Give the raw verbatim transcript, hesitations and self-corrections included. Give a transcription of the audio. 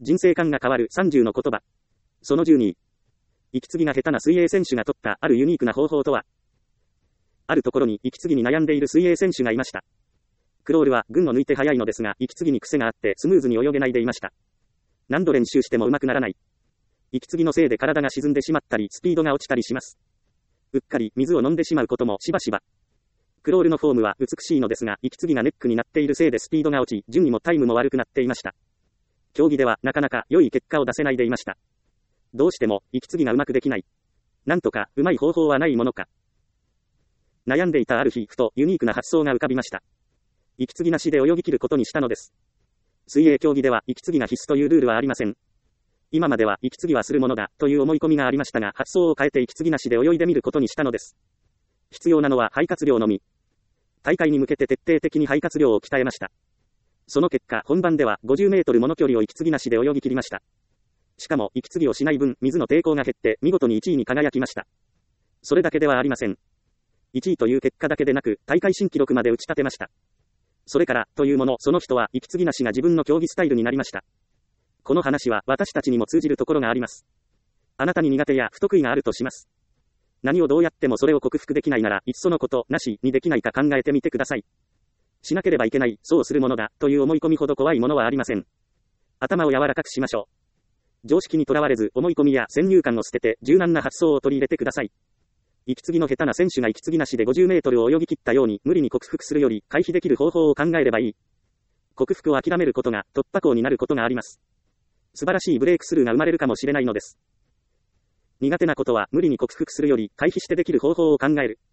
人生観が変わるさんじゅうの言葉。そのじゅうに。息継ぎが下手な水泳選手が取ったあるユニークな方法とは。あるところに息継ぎに悩んでいる水泳選手がいました。クロールは群を抜いて速いのですが、息継ぎに癖があってスムーズに泳げないでいました。何度練習しても上手くならない。息継ぎのせいで体が沈んでしまったり、スピードが落ちたりします。うっかり水を飲んでしまうこともしばしば。クロールのフォームは美しいのですが、息継ぎがネックになっているせいでスピードが落ち、順位もタイムも悪くなっていました。競技ではなかなか良い結果を出せないでいました。どうしても息継ぎがうまくできない。なんとかうまい方法はないものか。悩んでいたある日、ふとユニークな発想が浮かびました。息継ぎなしで泳ぎ切ることにしたのです。水泳競技では息継ぎが必須というルールはありません。今までは息継ぎはするものだという思い込みがありましたが、発想を変えて息継ぎなしで泳いでみることにしたのです。必要なのは肺活量のみ。大会に向けて徹底的に肺活量を鍛えました。その結果、本番ではごじゅうメートルもの距離を息継ぎなしで泳ぎ切りました。しかも息継ぎをしない分、水の抵抗が減って見事にいちいに輝きました。それだけではありません。いちいという結果だけでなく、大会新記録まで打ち立てました。それから、というもの、その人は息継ぎなしが自分の競技スタイルになりました。この話は私たちにも通じるところがあります。あなたに苦手や不得意があるとします。何をどうやってもそれを克服できないなら、いっそのことなしにできないか考えてみてください。しなければいけない、そうするものだ、という思い込みほど怖いものはありません。頭を柔らかくしましょう。常識にとらわれず、思い込みや先入観を捨てて、柔軟な発想を取り入れてください。息継ぎの下手な選手が息継ぎなしでごじゅうメートルを泳ぎ切ったように、無理に克服するより、回避できる方法を考えればいい。克服を諦めることが、突破口になることがあります。素晴らしいブレイクスルーが生まれるかもしれないのです。苦手なことは無理に克服するより回避してできる方法を考える。